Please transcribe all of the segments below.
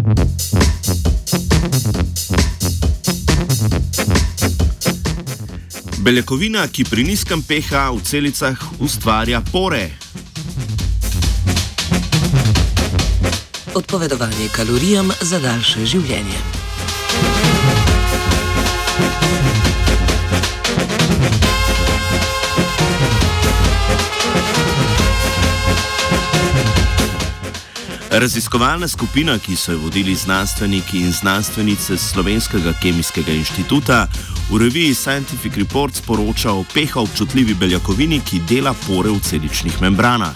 Beljakovina, ki pri nizkem pH v celicah ustvarja pore. Odpovedovanje kalorijam za daljše življenje. Raziskovalna skupina, ki so jo vodili znanstveniki in znanstvenice z Slovenskega kemijskega inštituta, v reviji Scientific Reports poroča o pH občutljivi beljakovini, ki dela pore v celičnih membranah.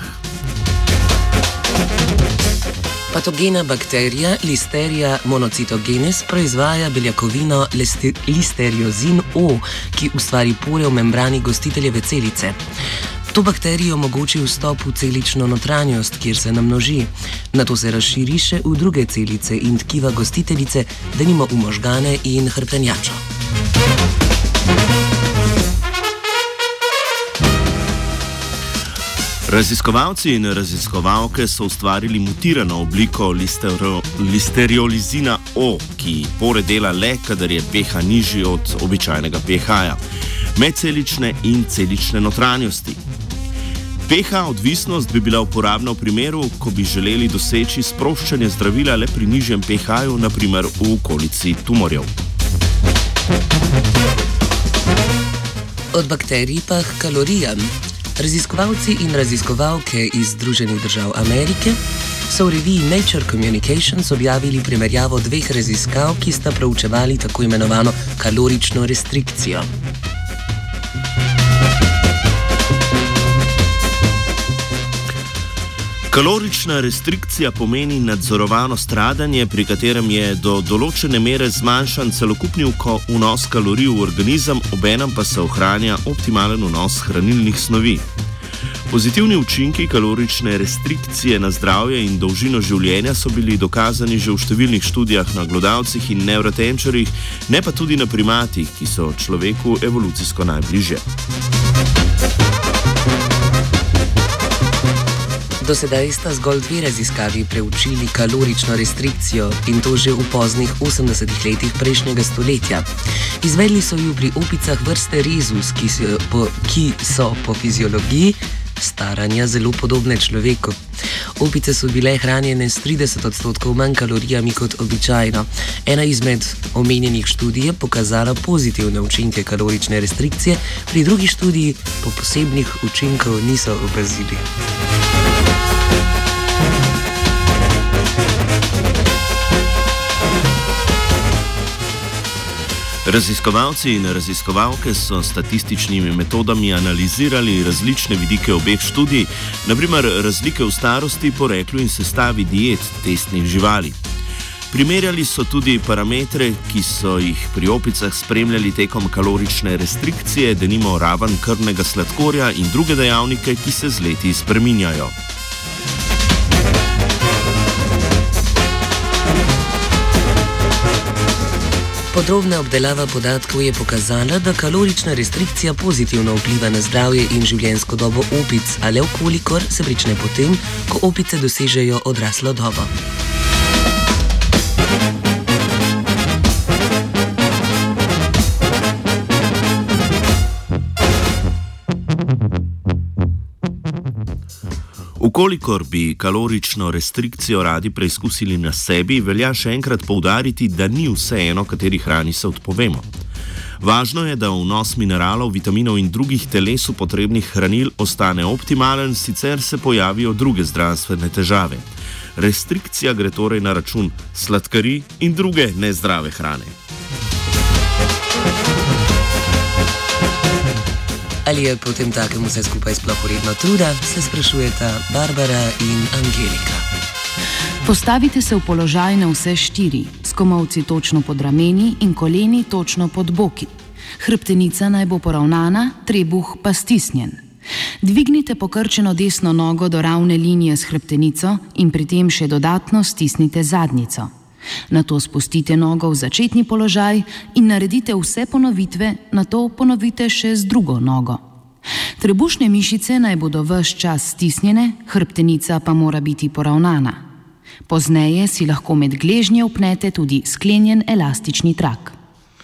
Patogena bakterija Listeria monocytogenes proizvaja beljakovino listeriozin O, ki ustvari pore v membrani gostiteljeve celice. To bakterijo omogoči vstop v celično notranjost, kjer se namnoži. Nato se razširi še v druge celice in tkiva gostiteljice, denimo v možgane in hrbtenjačo. Raziskovalci in raziskovalke so ustvarili mutirano obliko listeriolizina O, ki pore dela le, kadar je pH nižji od običajnega pH-ja, medcelične in celične notranjosti. pH odvisnost bi bila uporabna v primeru, ko bi želeli doseči sproščanje zdravila le pri nižjem pH-ju, naprimer v okolici tumorjev. Od bakterij pa k kalorijam. Raziskovalci in raziskovalke iz Združenih držav Amerike so v reviji Nature Communications objavili primerjavo dveh raziskav, ki sta proučevali tako imenovano kalorično restrikcijo. Kalorična restrikcija pomeni nadzorovano stradanje, pri katerem je do določene mere zmanjšan celokupni vnos kalorij v organizem, obenem pa se ohranja optimalen vnos hranilnih snovi. Pozitivni učinki kalorične restrikcije na zdravje in dolžino življenja so bili dokazani že v številnih študijah na glodavcih in nevrotenčarjih, ne pa tudi na primatih, ki so človeku evolucijsko najbližje. Do sedaj sta zgolj dve raziskavi preučili kalorično restrikcijo in to že v poznih 80-ih letih prejšnjega stoletja. Izvedli so jo pri opicah vrste Rhesus, ki so po fiziologiji staranja zelo podobne človeku. Opice so bile hranjene s 30% manj kalorijami kot običajno. Ena izmed omenjenih študij je pokazala pozitivne učinke kalorične restrikcije, pri drugi študiji po posebnih učinkov niso opazili. Raziskovalci in raziskovalke so statističnimi metodami analizirali različne vidike obeh študij, naprimer razlike v starosti, poreklu in sestavi diet testnih živali. Primerjali so tudi parametre, ki so jih pri opicah spremljali tekom kalorične restrikcije, denimo raven krvnega sladkorja in druge dejavnike, ki se z leti spreminjajo. Podrobna obdelava podatkov je pokazala, da kalorična restrikcija pozitivno vpliva na zdravje in življenjsko dobo opic, a le vkolikor se prične potem, ko opice dosežejo odraslo dobo. Vkolikor bi kalorično restrikcijo radi preizkusili na sebi, velja še enkrat poudariti, da ni vseeno, kateri hrani se odpovemo. Važno je, da vnos mineralov, vitaminov in drugih telesu potrebnih hranil ostane optimalen, sicer se pojavijo druge zdravstvene težave. Restrikcija gre torej na račun sladkarij in druge nezdrave hrane. Ali je potem takem vse skupaj sploh vredno truda, se sprašujeta Barbara in Angelika. Postavite se v položaj na vse štiri, s komolci točno pod rameni in koleni točno pod boki. Hrbtenica naj bo poravnana, trebuh pa stisnjen. Dvignite pokrčeno desno nogo do ravne linije s hrbtenico in pri tem še dodatno stisnite zadnjico. Nato spustite nogo v začetni položaj in naredite vse ponovitve, nato ponovite še z drugo nogo. Trebušne mišice naj bodo ves čas stisnjene, hrbtenica pa mora biti poravnana. Pozneje si lahko med gležnje upnete tudi sklenjen elastični trak.